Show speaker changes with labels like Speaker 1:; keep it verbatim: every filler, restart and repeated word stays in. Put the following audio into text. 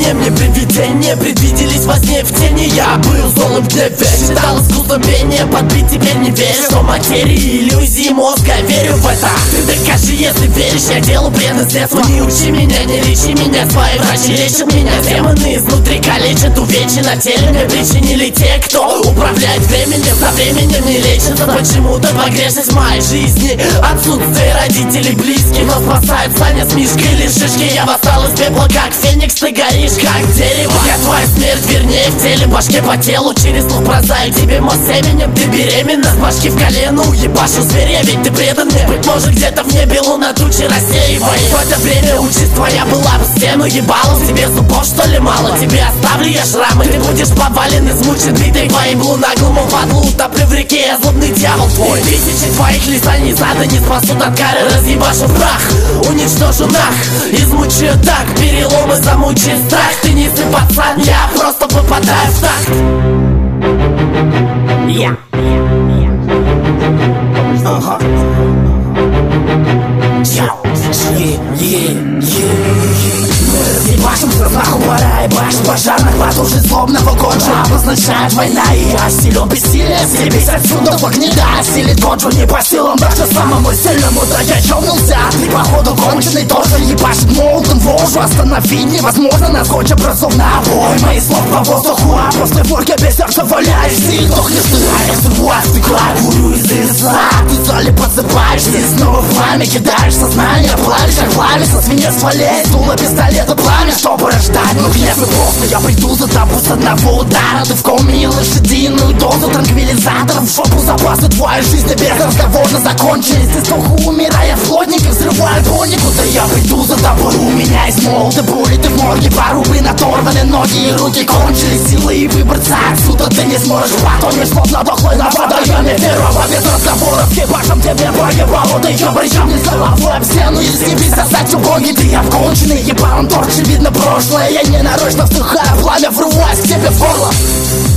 Speaker 1: мне, мне привидения предвиделись во сне в тени. Я был злым в гневе, считал искусство пения подбить, теперь не верю, что материи иллюзии мозга, верю в это. Ты докажи, если веришь, я делу преданность детства. Не учи меня, не лечи меня, свои врачи лечат меня. Демоны изнутри калечат, увечья на теле мне причинили те, кто управляет временем. За временем не лечится почему-то погрешность моей жизни. Отсутствие родителей близких, но спасает Саня с Мишкой или шишки. Я восстал из пепла, как феникс, ты горишь, как дерево. Я твоя смерть, вернее в теле, башке по телу. Через слух бросаю тебе мост семенем. Ты беременна, с башки в колену ебашу зверя, ведь ты предан мне. Быть может где-то в небе луна тучи рассеивает. В это время участь твоя была в стену ебалась. Тебе зубов что ли мало? Тебе оставлю я шрамы. Ты будешь повален, измучен битой твоим лунаглому в адлу. Утоплю в реке, я злобный дьявол твой. Тысячи твоих лисаний зада не спасут от кары. Разъебашу в прах, уничтожу нах. Измучаю так, переломы замучает страх. Ты не сын пацан, я просто попадаю в такт. Я Ага Ебашим с размаху пора, ебашим пожарных хват уже злобного кончу. Обозначает война, и я силен бессилия. Все бесят отсюда, флаг не да, силит кончу не по силам. Даже самому сильному, да я чокнулся. Ты походу конченый тоже ебашит молотом в ложу. Остановить невозможно, нас хоть образов на обой. Мои слов по воздуху, а после форки без сердца валяешься. И дохнешь ты, а я срываю стекла, курю из лица. Ты соли подсыпаешься, и снова в пламя кидаешь сознание. Плавишь, как плавится свинец стволей, дуло пистолета пламя, что порождать. Ну гнев и просто я приду за тобой с одного удара. Ты в коме и лошадиную дозу транквилизаторов в жопу запасы твоей жизни безразговорно закончились. Ты стоху, умирая в плотнике, взрывая бронику. Да я приду за тобой, у меня есть молоты пули. Ты в морге, порубы наторваны ноги и руки кончились силы. И выбраться отсюда ты не сможешь. Потонешь словно дохлый на водоеме первого без разговоров. Ебашем тебе поебало, ты ё причем не головой об стену. Если не сосать убоги, ты обконченный ебаном торчи, видно прошлое. Я не нарочно вздыхаю пламя, врываясь к тебе в горло.